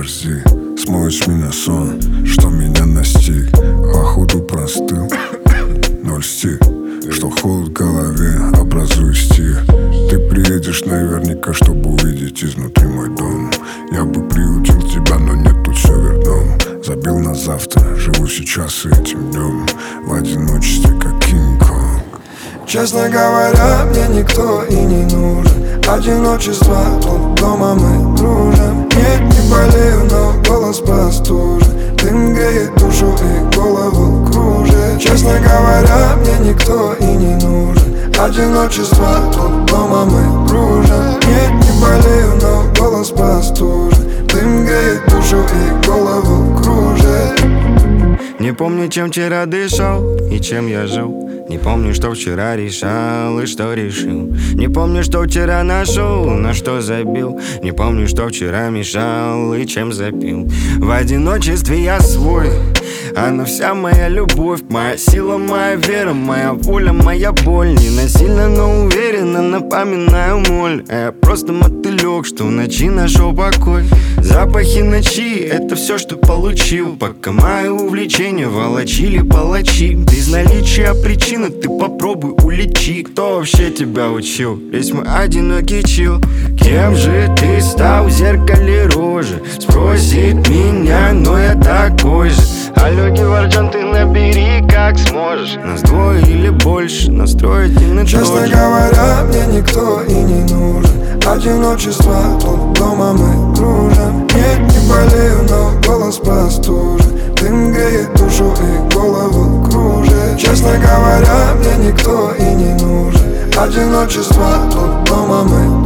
подожди, смоет с меня сон, что меня настиг. Походу простыл, ноль стих, что холод в голове образует стих. Ты приедешь наверняка, чтобы увидеть изнутри мой дом. Я бы приютил тебя, но нет, тут все верном. Забил на завтра, живу сейчас и этим днем, в одиночестве, как Кинг-Конг. Честно говоря, мне никто и не нужен. Одиночество, тут дома мы дружим. Нет, не болею, но голос простужен. Дым греет душу и голову кружит. Честно говоря, мне никто и не нужен. Одиночество, тут дома мы дружим. Нет, не болею, но голос простужен. Дым греет душу и голову кружит. Не помню, чем вчера дышал и чем я жил. Не помню, что вчера решал и что решил. Не помню, что вчера нашел, на что забил. Не помню, что вчера мешал и чем запил. В одиночестве я свой, она вся моя любовь. Моя сила, моя вера, моя воля, моя боль. Не насильно, но уверенно напоминаю моль. А я просто мотылек, что в ночи нашел покой. Запахи ночи, это все, что получил. Пока мои увлечения волочили палачи. Без наличия причины ты попробуй улечи. Кто вообще тебя учил? Весь мой одинокий чил. Кем же ты стал в зеркале рожи? Спросит меня, но я такой же. Алло, Геворджан, ты набери как сможешь. Нас двое или больше, настроить не Честно говоря, мне никто и не нужен. Одиночество, тут дома мы дружим. Нет, не болею, но голос простужен. Дым греет душу и голову кружит. Честно говоря, мне никто и не нужен. Одиночество, тут дома мы